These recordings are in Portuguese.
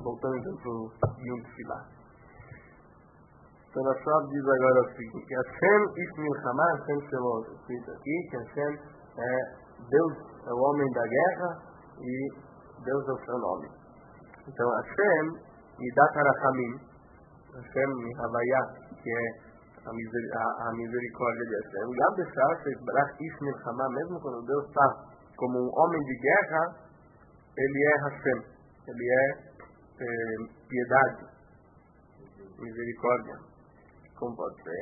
voltando então para o Yom Tefillah. Então, a Rav diz agora o seguinte: Hashem Ish Milchama, Hashem Shemot, escrito aqui, que Hashem é Deus, é o homem da guerra e Deus é o seu nome. Então, Hashem Midat HaRachamim, Hashem Mihavayah, que é a misericórdia de Hashem. Gab Beshar Sheitbarach Ish Milchama, mesmo quando Deus está como um homem de guerra, ele é Hashem, ele é piedade, misericórdia. Como pode ser?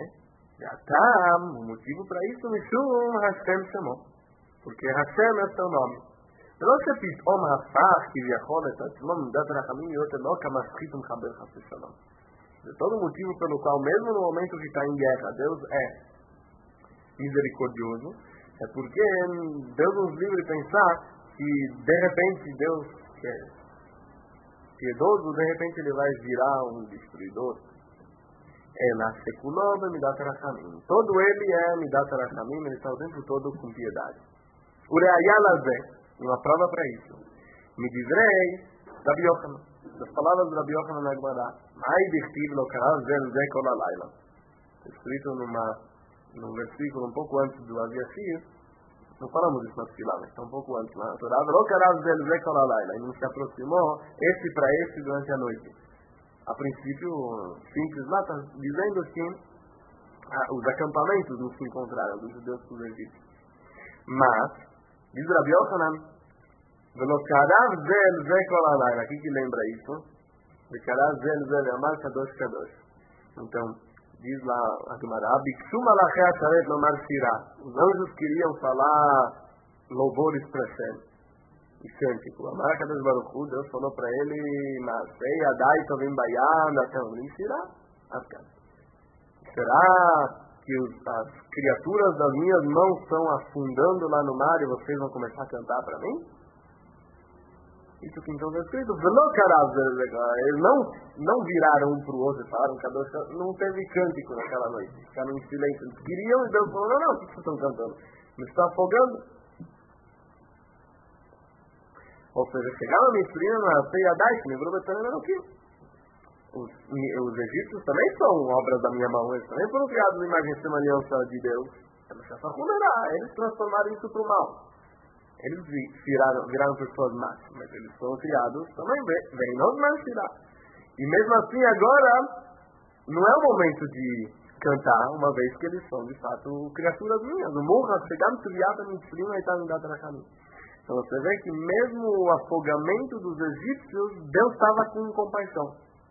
O motivo para isso, Mishum Hashem Shemot, porque Hashem é seu nome. ולא שפתאום הפך כביכול את עצמו מידת הרחמים להיות אלוה כמשחית ומחבר חס ושלום. זה todo motivo pelo qual, mesmo no momento que está em guerra, Deus é misericordioso, é porque Deus nos livre de pensar que, de repente, Deus, que é piedoso, de repente ele vai virar um destruidor. Ela seculou midat harachamim. Todo ele é midat harachamim, ele está o tempo todo com piedade. Ureayá lazé, uma prova para isso. Me divrei Rabi Yochanan, das palavras de Rabi Yochanan na Gemara, Mai dichtiv lo karav zel ze kol halayla. Escrito num versículo um pouco antes do Aviashir, não falamos isso na Tefilá, mas está um pouco antes na Torá, lo karav zel ze kol halayla, e não se aproximou esse para esse durante a noite. A princípio, simples lá, está dizendo assim, os acampamentos não se encontraram dos judeus com os egípcios. Mas, diz Rabi Yochanan, Velokarav zel ze kol halayla, aqui que lembra isso? Velokarav zel zel é a marca Kadosh Kadosh. Então, diz lá a Gemara, Biksu malachei asharet lomar shirah. Os anjos queriam falar louvores para Hashem. E cântico. A marca Kadosh Baruch Hu, Deus falou para ele, Nasei adai tovim bayan, até o shirah. Será que as criaturas das minhas mãos estão afundando lá no mar e vocês vão começar a cantar para mim? Isso que então está escrito. Eles não viraram um para o outro e falaram, não teve cântico naquela noite. Ficaram em silêncio. Eles queriam e Deus falou, não, o que vocês estão cantando? Me está afogando? Ou seja, chegaram a Mitzrim, na Peiadai, que lembrou Betânia, aqui. Os egípcios também são obras da minha mão, eles também foram criados em imagem e semelhança de Deus. Eles transformaram isso para o mal. Eles viraram pessoas más, mas eles foram criados também, vem nós mais tirar. E mesmo assim agora, não é o momento de cantar, uma vez que eles são de fato criaturas minhas. O morra, chegando criado em Mitzrim, aí está no caminho. Então você vê que mesmo o afogamento dos egípcios, Deus estava com compaixão.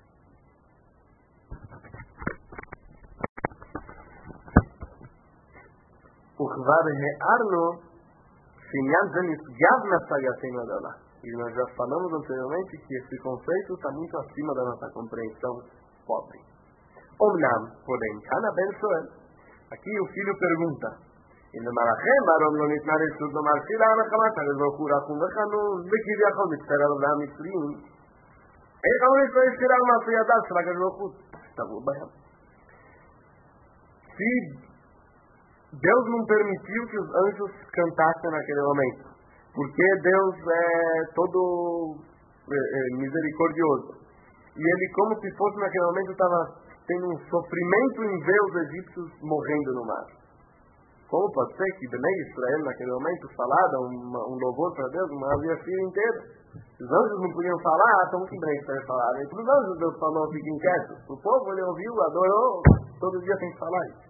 וכבר הערנו שעניין זה נשגב מהשגתנו הדלה. E nós já falamos anteriormente que esse conceito está muito acima da nossa compreensão pobre. Omnam, porém, Kana Ben Shoel, aqui o filho pergunta, אם למלאכם בארון לא ניתנה רשות לומר תפילה נחמת הקדוש הוא רחום וחנון וכביכול מצטער על עולם המצרים, איך אמרו ישראל תפילה למעשה ידיו של הקדוש הוא תבוא בהם. Se Deus não permitiu que os anjos cantassem naquele momento, porque Deus é todo misericordioso, e ele, como se fosse naquele momento, estava tendo um sofrimento em ver os egípcios morrendo no mar. Como pode ser que Bnei Israel naquele momento falaram um louvor para Deus, uma Aviashir inteira? Os anjos não podiam falar, como que Bnei Israel falaram? E para os anjos Deus falou, fiquem quietos. O povo, ele ouviu, adorou, todo dia tem que falar isso.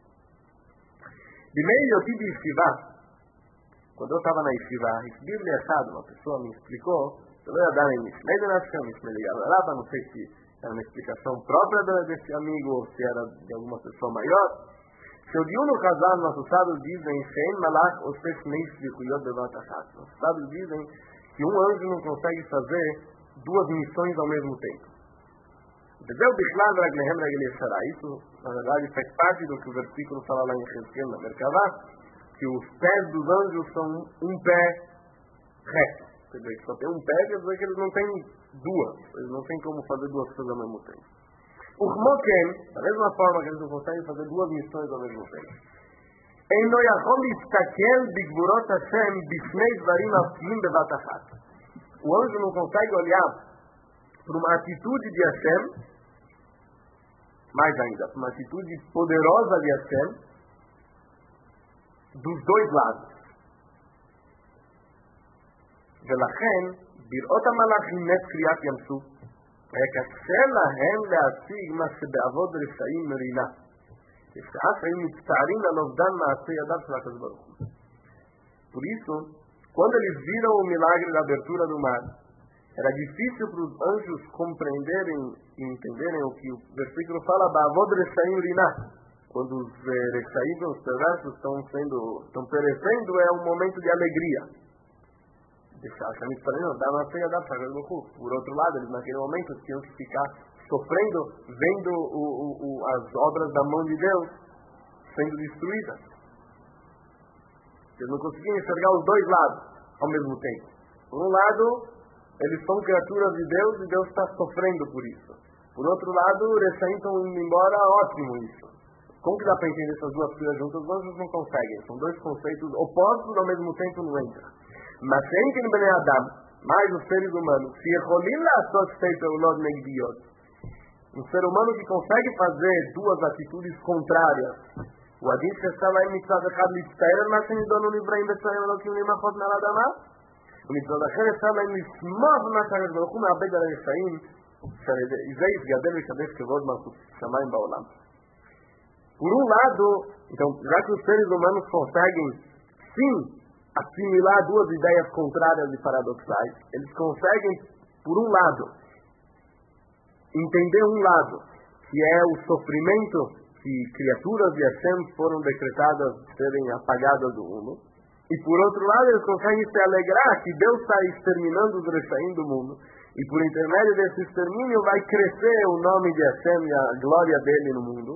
De meio eu tive Yeshiva, quando eu estava na Yeshiva, recebi achado, uma pessoa me explicou, eu ia dar em Mishnei de Nashka, Mishnei de Galaraba, não sei se era uma explicação própria desse amigo ou se era de alguma pessoa maior. Se o Diuno Hazan, nossos sábios dizem, Shein Malach Osef Neis Vikuyot Bevat Achat. Nossos sábios dizem que um anjo não consegue fazer duas missões ao mesmo tempo. Vezeu Bichlal Raglehem Ragel Yeshara. Isso, na verdade, faz parte do que o versículo fala lá em Ezequiel, na Merkavá, que os pés dos anjos são um pé reto. Quer dizer, que só tem um pé, quer dizer que eles não têm duas. Eles não têm como fazer duas coisas ao mesmo tempo. O Chmoken, da mesma forma que eles não conseguem fazer duas missões ao mesmo tempo. Eino Yachol Yistakel Bigburot Hashem Bifnei Dvarim Afim Bevat Achat. O anjo não consegue olhar por uma atitude de Hashem, mais ainda, por uma atitude poderosa de Hashem, dos dois lados. ולכן, בראות המלאכים נס קריאת ים סוף, וקשה להם להציג מה שבעבוד רשעים מרינה. בשעה שהיו מצטערים על אובדן מעשה ידיו של הקדוש ברוך הוא. Por isso, quando eles viram o milagre da abertura do mar, era difícil para os anjos compreenderem e entenderem o que o versículo fala, Ba'avod Reshaim Rinah. Quando os Reshaim, os perversos, estão perecendo, é um momento de alegria. Por outro lado, eles naquele momento tinham que ficar sofrendo, vendo as obras da mão de Deus sendo destruídas. Eles não conseguiam enxergar os dois lados ao mesmo tempo. Por um lado, eles são criaturas de Deus e Deus está sofrendo por isso. Por outro lado, os Reshaim estão indo embora, ótimo isso. Como que dá para entender essas duas coisas juntas? Os anjos não conseguem. São dois conceitos opostos, ao mesmo tempo não entram. Mas sempre no Bnei Adam, mais os seres humanos, se Yecholim la'asot shtei peulot negdiot, um ser humano que consegue fazer duas atitudes contrárias, o Adin Shesha Laim Mitzvah Echad Litztaer al Mashem Nidonu Nivraim B'Tzarim Elokim Limachot Me'al Adama, ומצוות אחר אפשר להם לשמוח במה שהקדוש ברוך הוא מאבד על הרשעים, שזה יתגדל ויקדש כבוד מלכות שמיים בעולם. Por um lado, então, já que os seres humanos conseguem, sim, assimilar duas ideias contrárias e paradoxais, eles conseguem, por um lado, entender um lado, que é o sofrimento que criaturas de Hashem foram decretadas serem apagadas do mundo, e por outro lado, eles conseguem se alegrar que Deus está exterminando os Reshaim do mundo, e por intermédio desse extermínio vai crescer o nome de Hashem e a glória dele no mundo.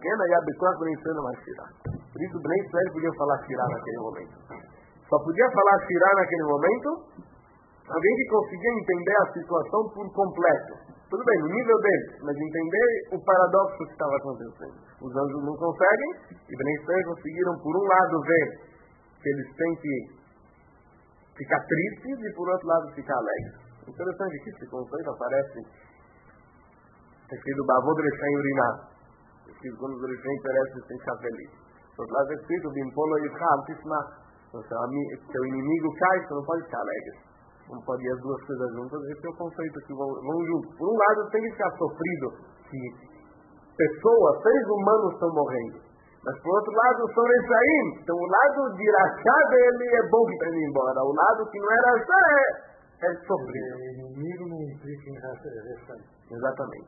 Por isso, Bnei Israel podia falar Shirah naquele momento. Só podia falar Shirah naquele momento alguém que conseguia entender a situação por completo. Tudo bem, no nível deles, mas entender o paradoxo que estava acontecendo. Os anjos não conseguem, e Bnei Israel conseguiram, por um lado, ver que eles têm que ficar tristes e, por outro lado, ficar alegres. Interessante que esse conceito aparece escrito Ba'avod Reshaim Rinah, escrito quando os Reshaim perecem sem ficar felizes. Por outro lado, é escrito Bimpolo Yivcham Tismach, seu inimigo cai, você não pode ficar alegre. Não pode ir as duas coisas juntas. Esse é o conceito que vão juntos. Por um lado, tem que ficar sofrido que pessoas, seres humanos estão morrendo. Mas por outro lado, são Reshaim. Então o lado de Rachá dele é bom que está indo embora. O lado que não é Rachá é sofrido. Inimigo não implica em Reshaim. Exatamente.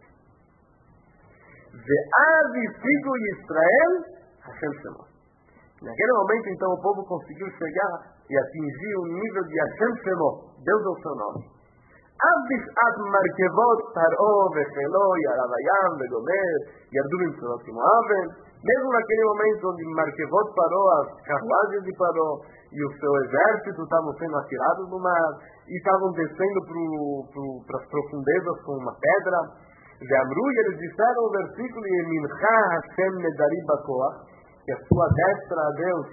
Ve'az Isigu Yisrael Hashem Shemo. Naquele momento, então, o povo conseguiu chegar e atingir o nível de Hashem Shemo. Deus é o seu nome. Ad Markevot Paro Vechelo Yaravayam Vegomer Yardu Bimtzorot Moaven. Mesmo naquele momento onde Markevot parou, as carruagens de Paró e o seu exército estavam sendo atirados no mar e estavam descendo para as profundezas com uma pedra, e eles disseram o versículo Yemincha Hashem Medari Bakoach, que a sua destra a Deus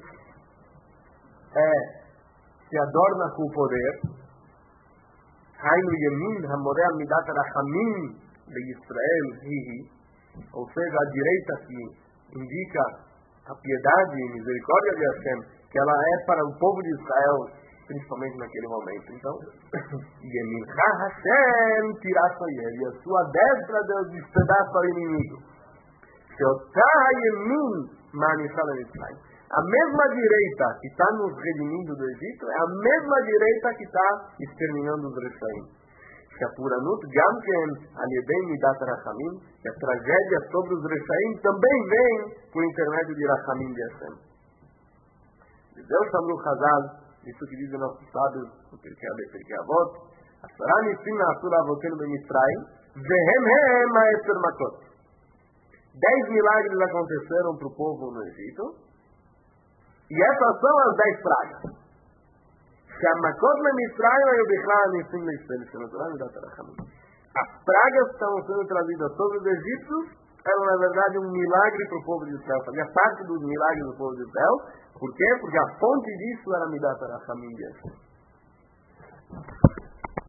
se adorna com o poder. Hainu Yemin Hamoreh Midat Rachamim de Israel Hihi, ou seja, a direita que indica a piedade e misericórdia de Hashem, que ela é para o povo de Israel, principalmente naquele momento. Então, Yemincha Hashem Tirasoyer, e a sua destra Deus despedaça ao inimigo. Sheotah Yemin Manishal Mitzrayim. A mesma direita que está nos redimindo do Egito é a mesma direita que está exterminando os Reshaim. Shapuranut Gamken Aliedei Midat Rachamim, que a tragédia sobre os Reshaim também vem por intermédio de Rachamim de Hashem. Deus chamou Chazal, isso que dizem nossos sábios, no Pirkei Avot, Asara Nisim Na'asu Avotenu B'Mitzrayim, Vehem Hem Ha'eser Makot. 10 milagres aconteceram para o povo no Egito, e essas são as 10 pragas. שהמכות למצרים היו בכלל הניסים לישראל שנותרה מידת הרחמים. As pragas que estavam sendo trazidas sobre os egípcios eram, na verdade, um milagre para o povo de Israel. Fazia parte dos milagres do povo de Israel. Por quê? Porque a fonte disso era Midat Harachamim de Hashem.